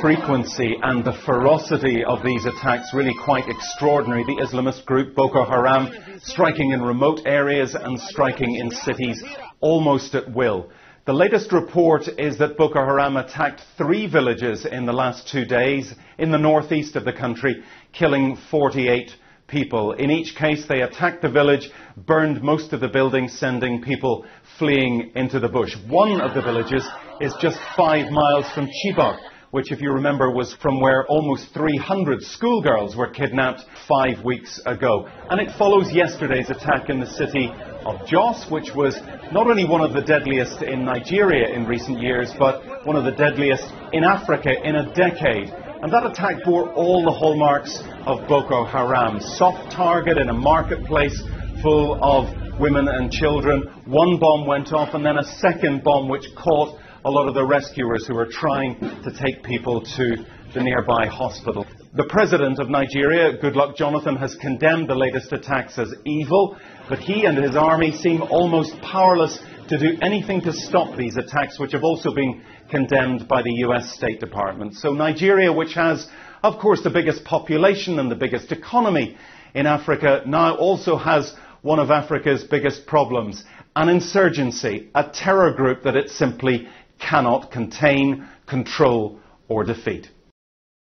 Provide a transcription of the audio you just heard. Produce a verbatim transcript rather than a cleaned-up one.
frequency and the ferocity of these attacks really quite extraordinary. The Islamist group Boko Haram striking in remote areas and striking in cities almost at will. The latest report is that Boko Haram attacked three villages in the last two days in the northeast of the country, killing forty-eight people. In each case, they attacked the village, burned most of the buildings, sending people fleeing into the bush. One of the villages is just five miles from Chibok, which, if you remember, was from where almost three hundred schoolgirls were kidnapped five weeks ago. And it follows yesterday's attack in the city of Jos, which was not only one of the deadliest in Nigeria in recent years, but one of the deadliest in Africa in a decade. And that attack bore all the hallmarks of Boko Haram. Soft target in a marketplace full of women and children. One bomb went off, and then a second bomb which caught a lot of the rescuers who were trying to take people to the nearby hospital. The president of Nigeria, Goodluck Jonathan, has condemned the latest attacks as evil, but he and his army seem almost powerless to do anything to stop these attacks, which have also been condemned by the U S State Department. So Nigeria, which has, of course, the biggest population and the biggest economy in Africa, now also has one of Africa's biggest problems, an insurgency, a terror group that it simply cannot contain, control or defeat.